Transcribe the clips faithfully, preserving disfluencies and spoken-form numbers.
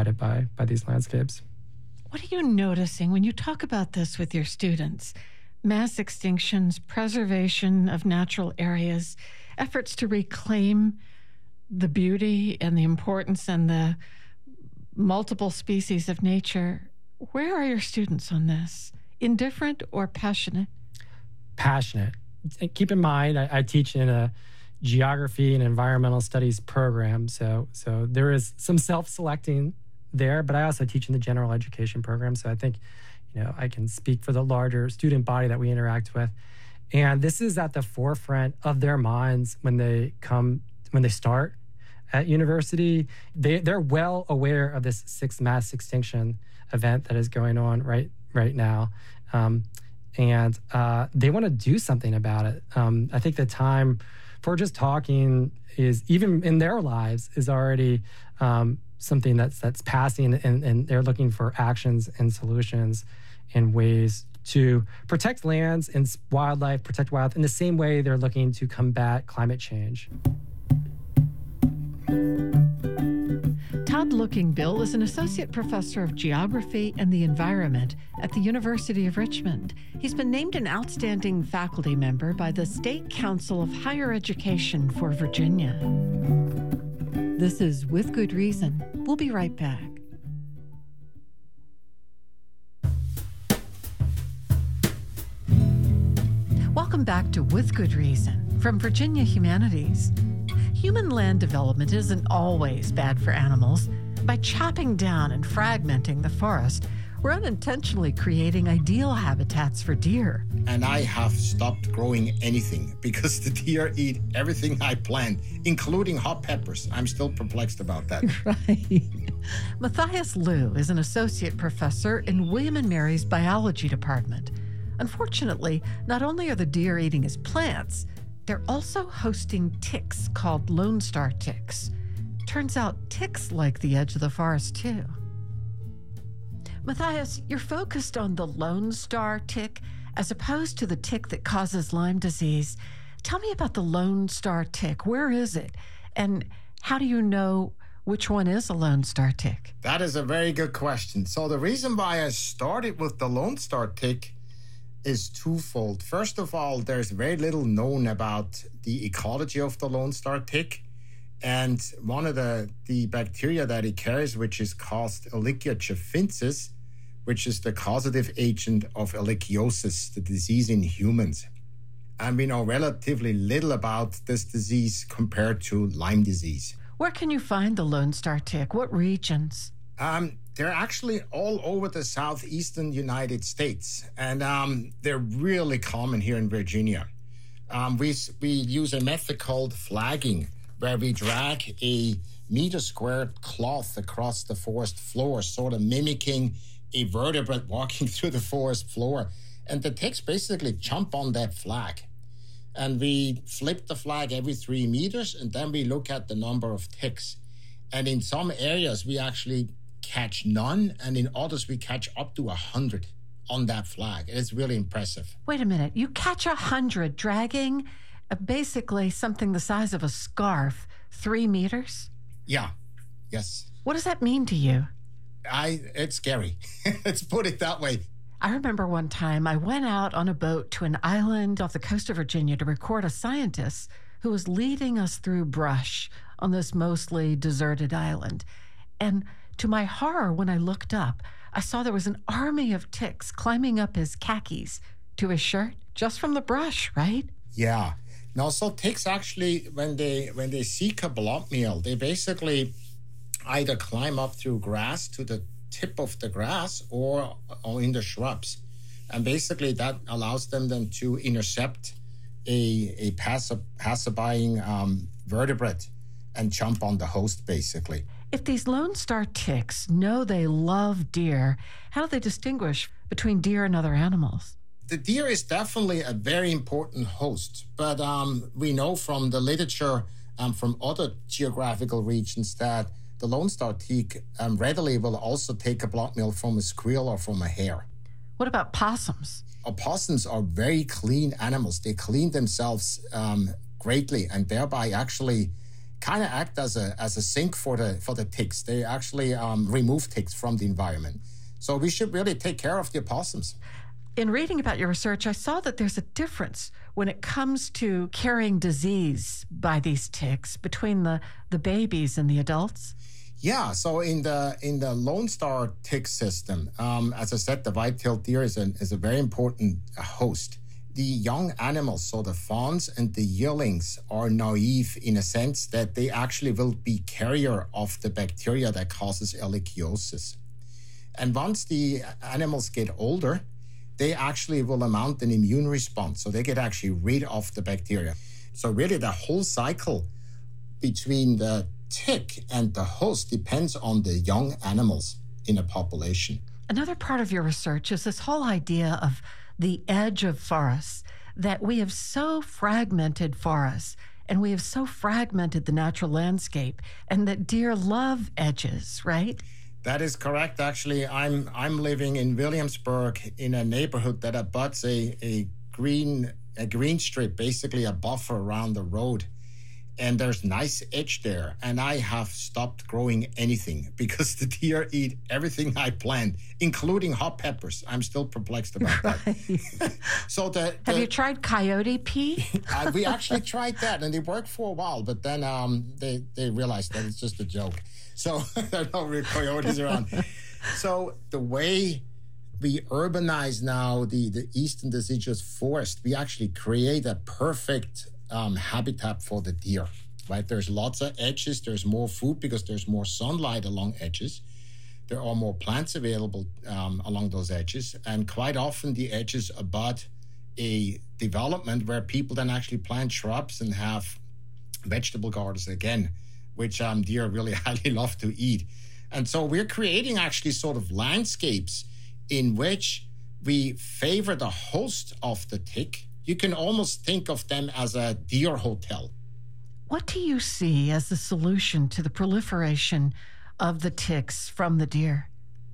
provided by, by these landscapes. What are you noticing when you talk about this with your students? Mass extinctions, preservation of natural areas, efforts to reclaim the beauty and the importance and the multiple species of nature. Where are your students on this? Indifferent or passionate? Passionate. Keep in mind, I, I teach in a geography and environmental studies program, so so there is some self-selecting there, but I also teach in the general education program, so I think, you know, I can speak for the larger student body that we interact with. And this is at the forefront of their minds when they come, when they start at university. They, they're well aware of this sixth mass extinction event that is going on right right now. Um, and uh, they want to do something about it. Um, I think the time for just talking is, even in their lives, is already um, something that's that's passing, and, and they're looking for actions and solutions and ways to protect lands and wildlife, protect wildlife in the same way they're looking to combat climate change. Todd Lookingbill is an associate professor of geography and the environment at the University of Richmond. He's been named an outstanding faculty member by the State Council of Higher Education for Virginia. This is With Good Reason. We'll be right back. Welcome back to With Good Reason from Virginia Humanities. Human land development isn't always bad for animals. By chopping down and fragmenting the forest, we're unintentionally creating ideal habitats for deer. And I have stopped growing anything because the deer eat everything I plant, including hot peppers. I'm still perplexed about that. Right. Matthias Liu is an associate professor in William and Mary's biology department. Unfortunately, not only are the deer eating his plants, they're also hosting ticks called Lone Star ticks. Turns out ticks like the edge of the forest too. Matthias, you're focused on the Lone Star tick as opposed to the tick that causes Lyme disease. Tell me about the Lone Star tick. Where is it? And how do you know which one is a Lone Star tick? That is a very good question. So the reason why I started with the Lone Star tick is twofold. First of all, there's very little known about the ecology of the Lone Star tick. And one of the, the bacteria that it carries, which is called Ehrlichia chafensis, which is the causative agent of ehrlichiosis, the disease in humans. And we know relatively little about this disease compared to Lyme disease. Where can you find the Lone Star tick? What regions? Um, they're actually all over the southeastern United States, and um, they're really common here in Virginia. Um, we, we use a method called flagging, where we drag a meter squared cloth across the forest floor, sort of mimicking a vertebrate walking through the forest floor. And the ticks basically jump on that flag. And we flip the flag every three meters, and then we look at the number of ticks. And in some areas, we actually catch none, and in others, we catch up to a hundred on that flag. It's really impressive. Wait a minute. You catch a hundred dragging uh, basically something the size of a scarf, three meters? Yeah. Yes. What does that mean to you? I. It's scary. Let's put it that way. I remember one time I went out on a boat to an island off the coast of Virginia to record a scientist who was leading us through brush on this mostly deserted island. And to my horror, when I looked up, I saw there was an army of ticks climbing up his khakis to his shirt just from the brush, right? Yeah. Now, so ticks actually, when they when they seek a blood meal, they basically either climb up through grass to the tip of the grass or, or in the shrubs. And basically that allows them then to intercept a, a passer, passerbying um, vertebrate and jump on the host, basically. If these Lone Star ticks know they love deer, how do they distinguish between deer and other animals? The deer is definitely a very important host, but um, we know from the literature um, from other geographical regions that the Lone Star tick um, readily will also take a blood meal from a squirrel or from a hare. What about possums? Opossums are very clean animals. They clean themselves um, greatly and thereby actually kind of act as a as a sink for the for the ticks. They actually um, remove ticks from the environment. So we should really take care of the opossums. In reading about your research, I saw that there's a difference when it comes to carrying disease by these ticks between the, the babies and the adults. Yeah, so in the in the Lone Star tick system, um, as I said, the white-tailed deer is, an, is a very important host. The young animals, so the fawns and the yearlings, are naive in a sense that they actually will be carrier of the bacteria that causes ehrlichiosis. And once the animals get older, they actually will mount an immune response. So they get actually rid of the bacteria. So really the whole cycle between the tick and the host depends on the young animals in a population. Another part of your research is this whole idea of the edge of forests, that we have so fragmented forests and we have so fragmented the natural landscape, and that deer love edges, right? That is correct. Actually, I'm I'm living in Williamsburg in a neighborhood that abuts a, a green a green strip, basically a buffer around the road. And there's nice edge there. And I have stopped growing anything because the deer eat everything I plant, including hot peppers. I'm still perplexed about right. that. so the, the Have you tried coyote pea? uh, we actually tried that, and it worked for a while, but then um, they, they realized that it's just a joke. So there are no real coyotes around. So the way we urbanize now the, the eastern deciduous forest, we actually create a perfect um, habitat for the deer, right? There's lots of edges. There's more food because there's more sunlight along edges. There are more plants available um, along those edges. And quite often the edges abut a development where people then actually plant shrubs and have vegetable gardens again, which um, deer really highly love to eat. And so we're creating actually sort of landscapes in which we favor the host of the tick. You can almost think of them as a deer hotel. What do you see as the solution to the proliferation of the ticks from the deer?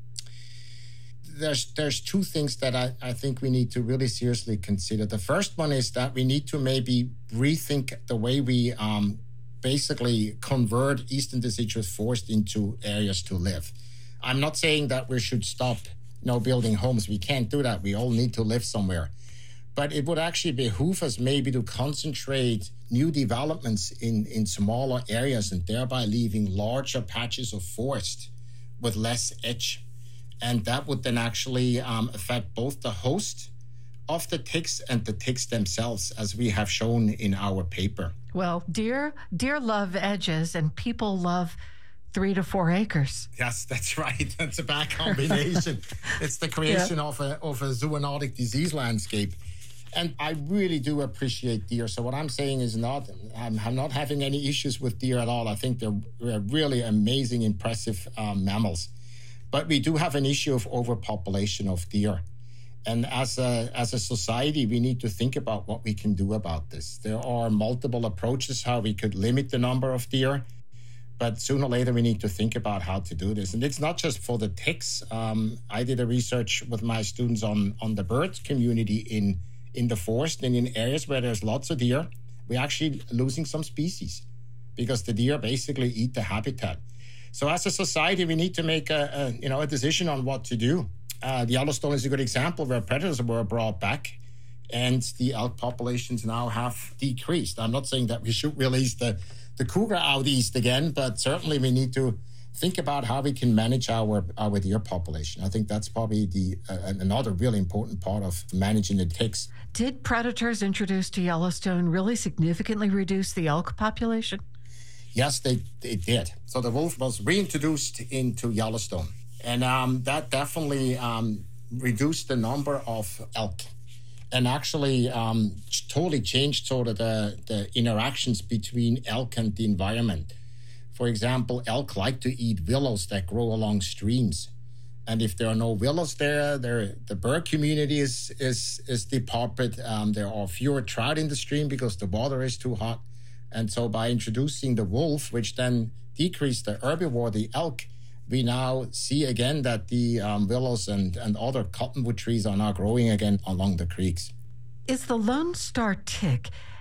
There's there's two things that I, I think we need to really seriously consider. The first one is that we need to maybe rethink the way we um, basically convert eastern deciduous forest into areas to live. I'm not saying that we should stop you know, building homes. We can't do that. We all need to live somewhere. But it would actually behoove us maybe to concentrate new developments in, in smaller areas and thereby leaving larger patches of forest with less edge. And that would then actually um, affect both the host of the ticks and the ticks themselves, as we have shown in our paper. Well, deer, deer love edges and people love three to four acres. Yes, that's right. That's a bad combination. It's the creation yeah. of a of a zoonotic disease landscape. And I really do appreciate deer. So what I'm saying is not, I'm, I'm not having any issues with deer at all. I think they're, they're really amazing, impressive um, mammals. But we do have an issue of overpopulation of deer. And as a, as a society, we need to think about what we can do about this. There are multiple approaches how we could limit the number of deer. But sooner or later, we need to think about how to do this. And it's not just for the ticks. Um, I did a research with my students on, on the bird community in in the forest and in areas where there's lots of deer. We're actually losing some species because the deer basically eat the habitat. So as a society, we need to make a, a you know a decision on what to do. Uh, the Yellowstone is a good example where predators were brought back and the elk populations now have decreased. I'm not saying that we should release the, the cougar out east again, but certainly we need to think about how we can manage our, our deer population. I think that's probably the uh, another really important part of managing the ticks. Did predators introduced to Yellowstone really significantly reduce the elk population? Yes, they, they did. So the wolf was reintroduced into Yellowstone. And um, that definitely um, reduced the number of elk and actually um, totally changed sort of the, the interactions between elk and the environment. For example, elk like to eat willows that grow along streams. And if there are no willows there, there the bird community is is is depaupered. Um, there are fewer trout in the stream because the water is too hot. And so by introducing the wolf, which then decreased the herbivore, the elk, we now see again that the um, willows and, and other cottonwood trees are now growing again along the creeks. Is the Lone Star tick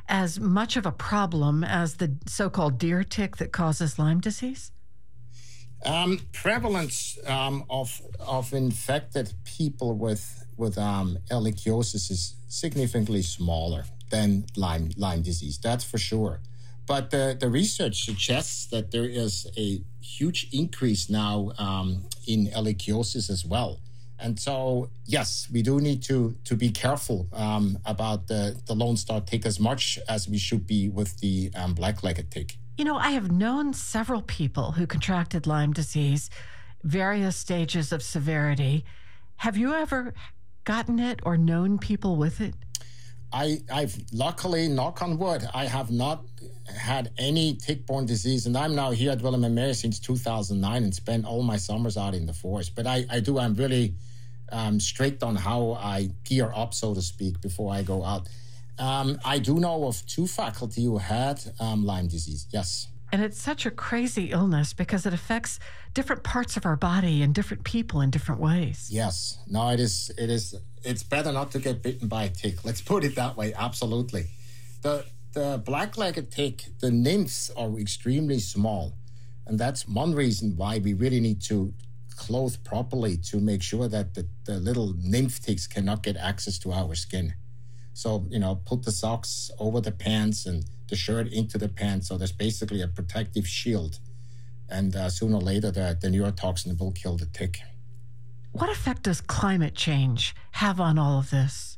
as much of a problem as the so-called deer tick that causes Lyme disease? Um, prevalence um, of of infected people with with um, ehrlichiosis is significantly smaller than Lyme Lyme disease. That's for sure. But the, the research suggests that there is a huge increase now um, in ehrlichiosis as well. And so, yes, we do need to to be careful um, about the, the Lone Star tick as much as we should be with the um, black-legged tick. You know, I have known several people who contracted Lyme disease, various stages of severity. Have you ever gotten it or known people with it? I, I've luckily, knock on wood, I have not had any tick-borne disease, and I'm now here at William and Mary since two thousand nine and spent all my summers out in the forest. But I, I do, I'm really um, strict on how I gear up, so to speak, before I go out. Um, I do know of two faculty who had um, Lyme disease, yes. And it's such a crazy illness because it affects different parts of our body and different people in different ways. Yes. No, it is, it is, it's better not to get bitten by a tick. Let's put it that way. Absolutely. The, the black-legged tick, the nymphs are extremely small. And that's one reason why we really need to clothe properly to make sure that the, the little nymph ticks cannot get access to our skin. So, you know, put the socks over the pants and the shirt into the pants. So there's basically a protective shield. And uh, sooner or later, the, the neurotoxin will kill the tick. What effect does climate change have on all of this?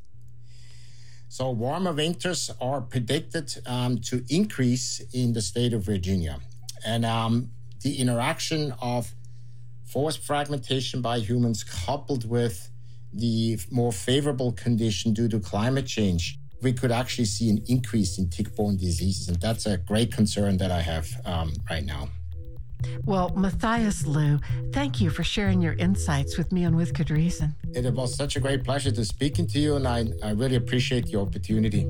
So warmer winters are predicted um, to increase in the state of Virginia. And um, the interaction of forest fragmentation by humans coupled with the more favorable condition due to climate change, we could actually see an increase in tick-borne diseases. And that's a great concern that I have um, right now. Well, Matthias Liu, thank you for sharing your insights with me and with good reason. It was such a great pleasure to speaking to you, and I, I really appreciate the opportunity.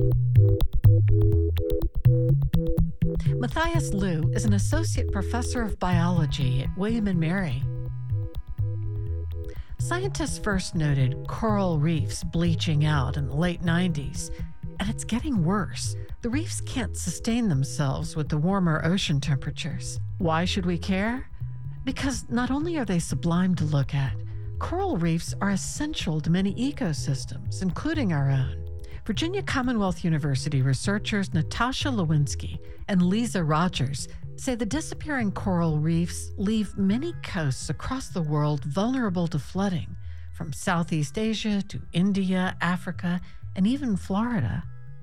Matthias Liu is an associate professor of biology at William and Mary. Scientists first noted coral reefs bleaching out in the late nineties, and it's getting worse. The reefs can't sustain themselves with the warmer ocean temperatures. Why should we care? Because not only are they sublime to look at, coral reefs are essential to many ecosystems, including our own. Virginia Commonwealth University researchers Natasha Lewinsky and Lisa Rogers say the disappearing coral reefs leave many coasts across the world vulnerable to flooding, from Southeast Asia to India, Africa, and even Florida.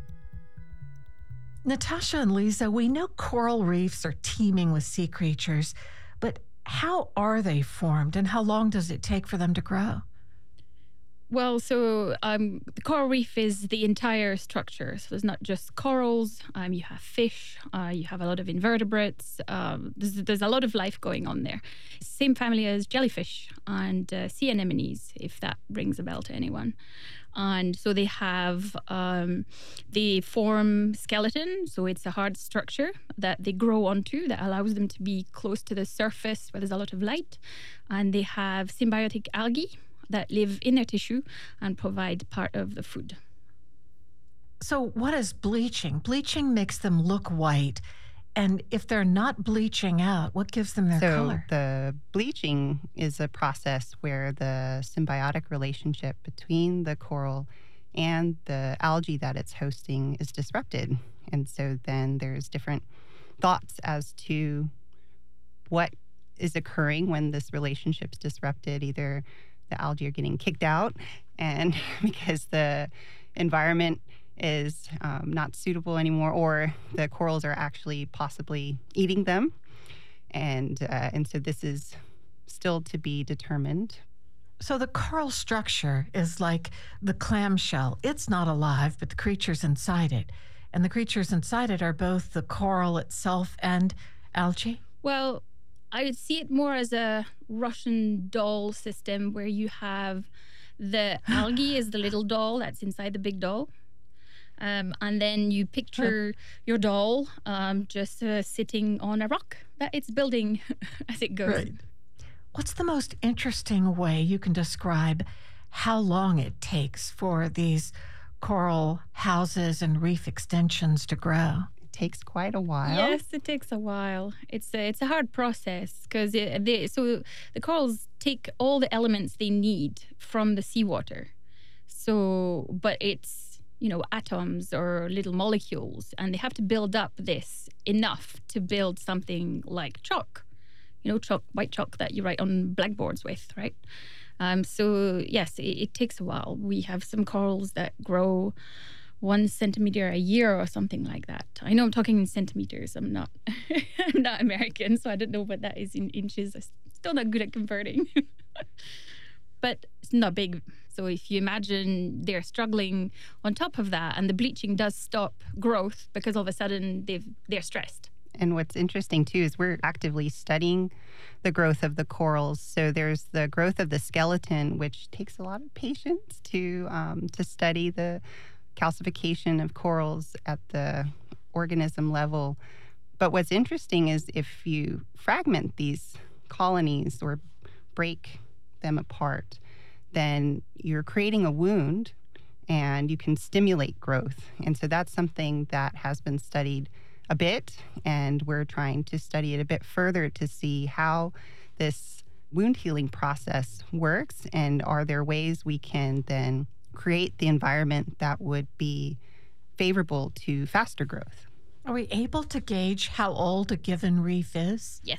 Natasha and Lisa, we know coral reefs are teeming with sea creatures, but how are they formed and how long does it take for them to grow? Well, so um, the coral reef is the entire structure. So it's not just corals. Um, you have fish. Uh, you have a lot of invertebrates. Um, there's, there's a lot of life going on there. Same family as jellyfish and uh, sea anemones, if that rings a bell to anyone. And so they have, um, they form skeleton. So it's a hard structure that they grow onto that allows them to be close to the surface where there's a lot of light. And they have symbiotic algae that live in their tissue and provide part of the food. So what is bleaching? Bleaching makes them look white. And if they're not bleaching out, what gives them their so color? The bleaching is a process where the symbiotic relationship between the coral and the algae that it's hosting is disrupted. And so then there's different thoughts as to what is occurring when this relationship's disrupted. Either the algae are getting kicked out and because the environment is um, not suitable anymore, or the corals are actually possibly eating them. And, uh, and so this is still to be determined. So the coral structure is like the clamshell. It's not alive, but the creatures inside it. And the creatures inside it are both the coral itself and algae? Well, I would see it more as a Russian doll system where you have the algae is the little doll that's inside the big doll. Um, and then you picture your doll um, just uh, sitting on a rock that it's building as it goes. Right. What's the most interesting way you can describe how long it takes for these coral houses and reef extensions to grow? It takes quite a while. Yes, it takes a while. It's a, it's a hard process because they so the corals take all the elements they need from the seawater. So, but it's, you know, atoms or little molecules, and they have to build up this enough to build something like chalk, you know, chalk, white chalk that you write on blackboards with, right? Um, so yes, it, it takes a while. We have some corals that grow one centimeter a year or something like that. I know I'm talking in centimeters. I'm not, I'm not American, so I don't know what that is in inches. I'm still not good at converting. But it's not big. So if you imagine they're struggling on top of that, and the bleaching does stop growth because all of a sudden they've, they're stressed. And what's interesting too is we're actively studying the growth of the corals. So there's the growth of the skeleton, which takes a lot of patience to um, to study the calcification of corals at the organism level. But what's interesting is if you fragment these colonies or break them apart, then you're creating a wound and you can stimulate growth. And so that's something that has been studied a bit, and we're trying to study it a bit further to see how this wound healing process works, and are there ways we can then create the environment that would be favorable to faster growth. Are we able to gauge how old a given reef is? Yes.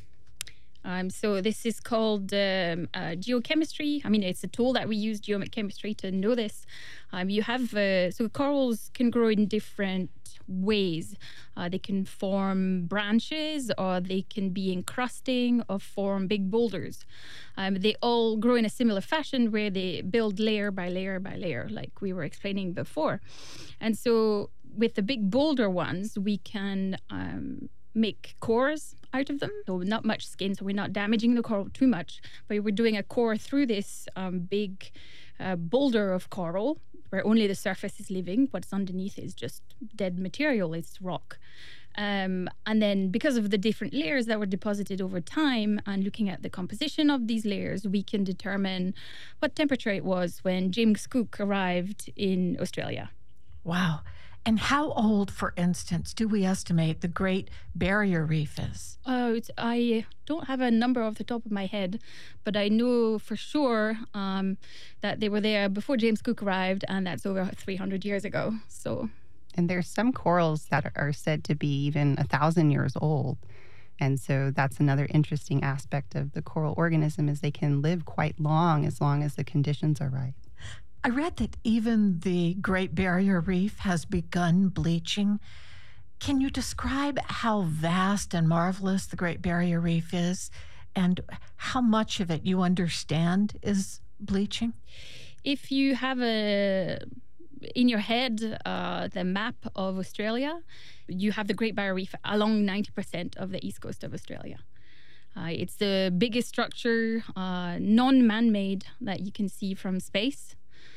Um, so this is called um, uh, geochemistry. I mean, it's a tool that we use, geochemistry, to know this. Um, you have, uh, so corals can grow in different ways. Uh, they can form branches, or they can be encrusting or form big boulders. Um, they all grow in a similar fashion where they build layer by layer by layer, like we were explaining before. And so with the big boulder ones, we can um, make cores out of them. So not much skin, so we're not damaging the coral too much, but we're doing a core through this um, big uh, boulder of coral, where only the surface is living. What's underneath is just dead material, it's rock. Um, and then because of the different layers that were deposited over time, and looking at the composition of these layers, we can determine what temperature it was when James Cook arrived in Australia. Wow. And how old, for instance, do we estimate the Great Barrier Reef is? Oh, it's, I don't have a number off the top of my head, but I know for sure um, that they were there before James Cook arrived, and that's over three hundred years ago. So, and there's some corals that are said to be even a thousand years old. And so that's another interesting aspect of the coral organism, is they can live quite long as long as the conditions are right. I read that even the Great Barrier Reef has begun bleaching. Can you describe how vast and marvelous the Great Barrier Reef is, and how much of it you understand is bleaching? If you have a in your head uh, the map of Australia, you have the Great Barrier Reef along ninety percent of the east coast of Australia. Uh, it's the biggest structure, uh, non-man-made, that you can see from space.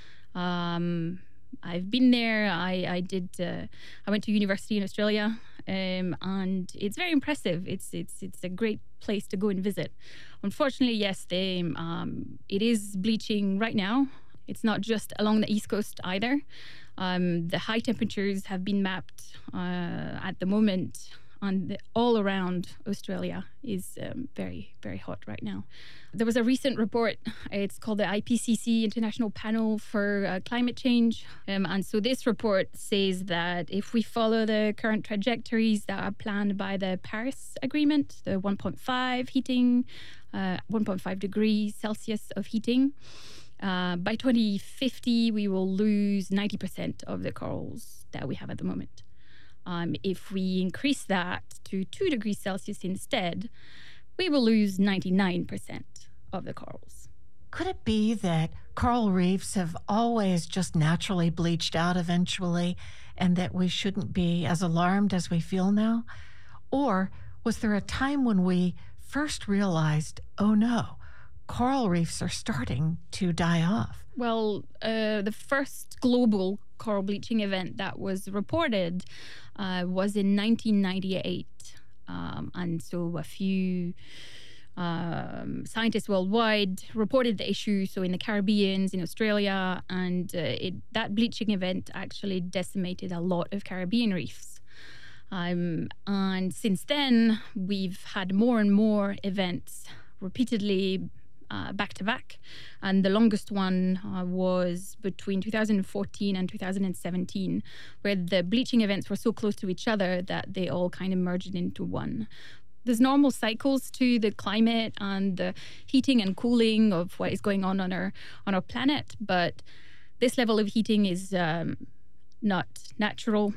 Um, I've been there. I, I did. Uh, I went to university in Australia, um, and it's very impressive. It's it's it's a great place to go and visit. Unfortunately, yes, they um, it is bleaching right now. It's not just along the east coast either. Um, the high temperatures have been mapped uh, at the moment. On the, all around Australia is um, very, very hot right now. There was a recent report. It's called the I P C C, International Panel for uh, Climate Change. Um, and so this report says that if we follow the current trajectories that are planned by the Paris Agreement, the one point five heating, uh, one point five degrees Celsius of heating, uh, by twenty fifty, we will lose ninety percent of the corals that we have at the moment. Um, if we increase that to two degrees Celsius instead, we will lose ninety-nine percent of the corals. Could it be that coral reefs have always just naturally bleached out eventually, and that we shouldn't be as alarmed as we feel now? Or was there a time when we first realized, oh no, coral reefs are starting to die off? Well, uh, the first global coral bleaching event that was reported uh, was in nineteen ninety-eight. Um, and so a few Um, scientists worldwide reported the issue, so in the Caribbean, in Australia, and uh, it, that bleaching event actually decimated a lot of Caribbean reefs. Um, and since then, we've had more and more events repeatedly uh, back to back. And the longest one uh, was between two thousand fourteen and two thousand seventeen, where the bleaching events were so close to each other that they all kind of merged into one. There's normal cycles to the climate and the heating and cooling of what is going on on our on our planet, but this level of heating is um, not natural,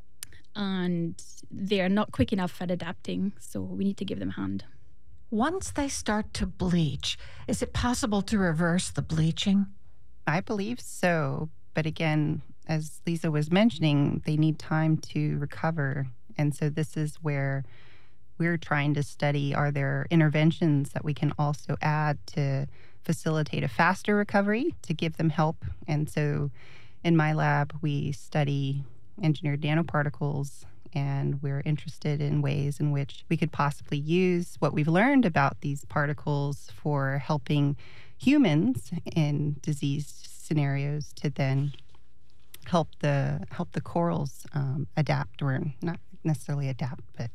and they're not quick enough at adapting, so we need to give them a hand. Once they start to bleach, is it possible to reverse the bleaching? I believe so, but again, as Lisa was mentioning, they need time to recover, and so this is where we're trying to study, are there interventions that we can also add to facilitate a faster recovery, to give them help? And so in my lab, we study engineered nanoparticles, and we're interested in ways in which we could possibly use what we've learned about these particles for helping humans in disease scenarios to then help the help the corals um, adapt, or not necessarily adapt, but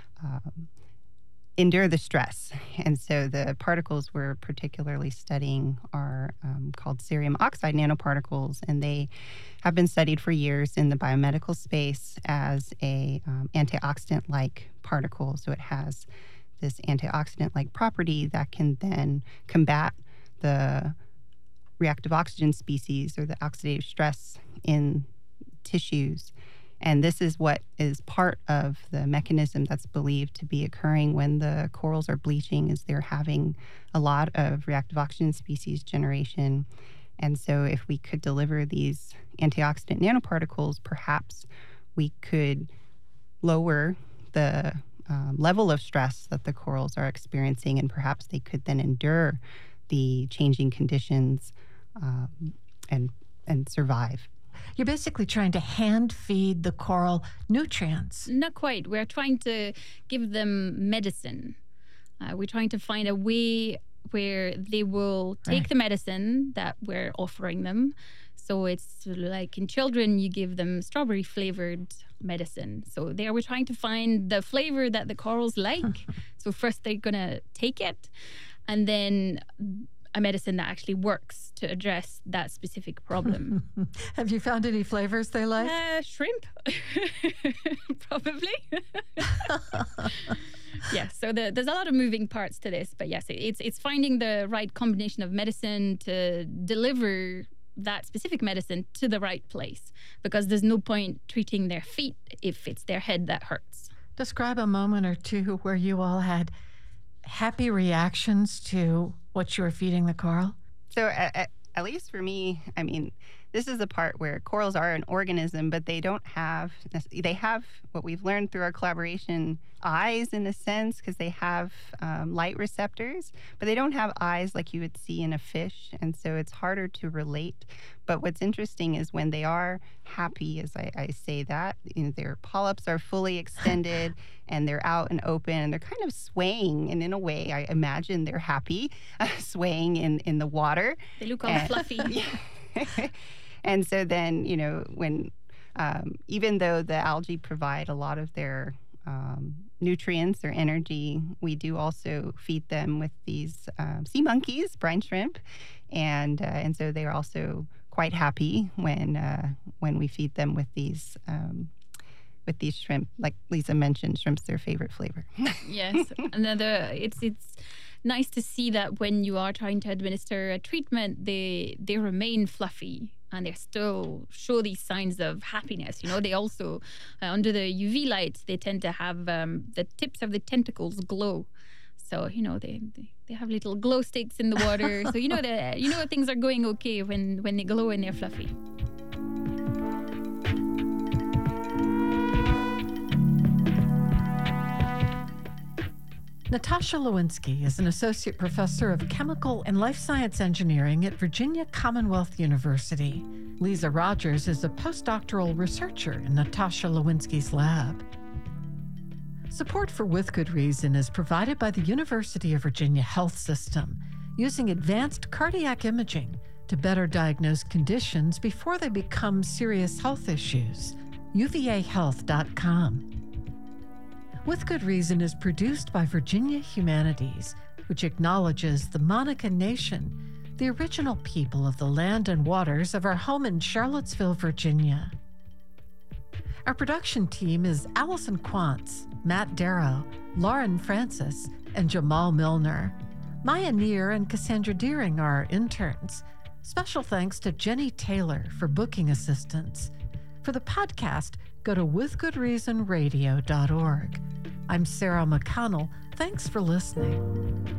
Um, endure the stress. And so the particles we're particularly studying are um, called cerium oxide nanoparticles, and they have been studied for years in the biomedical space as a um, antioxidant-like particle. So it has this antioxidant-like property that can then combat the reactive oxygen species or the oxidative stress in tissues. And this is what is part of the mechanism that's believed to be occurring when the corals are bleaching, is they're having a lot of reactive oxygen species generation. And so if we could deliver these antioxidant nanoparticles, perhaps we could lower the um, level of stress that the corals are experiencing, and perhaps they could then endure the changing conditions um, and and survive. You're basically trying to hand feed the coral nutrients. Not quite. We're trying to give them medicine. Uh, we're trying to find a way where they will take Right. the medicine that we're offering them. So it's like in children, you give them strawberry flavored medicine. So there we're trying to find the flavor that the corals like. So first they're going to take it, and then a medicine that actually works to address that specific problem. Have you found any flavors they like? Uh, shrimp, probably. Yeah, so the, there's a lot of moving parts to this, but yes, it's it's finding the right combination of medicine to deliver that specific medicine to the right place, because there's no point treating their feet if it's their head that hurts. Describe a moment or two where you all had happy reactions to what you were feeding the coral. So at, at least for me, I mean, this is the part where corals are an organism, but they don't have, they have what we've learned through our collaboration, eyes in a sense, because they have um, light receptors, but they don't have eyes like you would see in a fish. And so it's harder to relate. But what's interesting is when they are happy, as I, I say that, you know, their polyps are fully extended and they're out and open and they're kind of swaying. And in a way, I imagine they're happy, uh, swaying in, in the water. They look all And- fluffy. Yeah. And so then, you know, when um, even though the algae provide a lot of their um, nutrients or energy, we do also feed them with these um, sea monkeys, brine shrimp, and uh, and so they are also quite happy when uh, when we feed them with these um, with these shrimp. Like Lisa mentioned, shrimp's their favorite flavor. Yes, another. It's it's nice to see that when you are trying to administer a treatment, they they remain fluffy and they still show these signs of happiness. You know, they also uh, under the U V light, they tend to have um, the tips of the tentacles glow. So you know they, they they have little glow sticks in the water. So you know that you know things are going okay when when they glow and they're fluffy. Natasha Lewinsky is an associate professor of chemical and life science engineering at Virginia Commonwealth University. Lisa Rogers is a postdoctoral researcher in Natasha Lewinsky's lab. Support for With Good Reason is provided by the University of Virginia Health System, using advanced cardiac imaging to better diagnose conditions before they become serious health issues. U V A health dot com. With Good Reason is produced by Virginia Humanities, which acknowledges the Monacan Nation, the original people of the land and waters of our home in Charlottesville, Virginia. Our production team is Allison Quantz, Matt Darrow, Lauren Francis, and Jamal Milner. Maya Neer and Cassandra Deering are our interns. Special thanks to Jenny Taylor for booking assistance. For the podcast, go to with good reason radio dot org. I'm Sarah McConnell. Thanks for listening.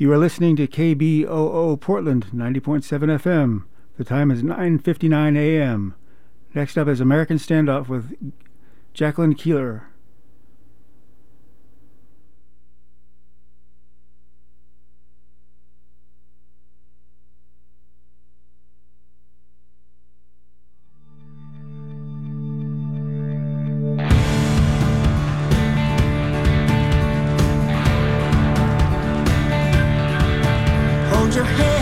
You are listening to K B O O Portland, ninety point seven F M. The time is nine fifty-nine a m Next up is American Standoff with Jacqueline Keeler. Hold your hand.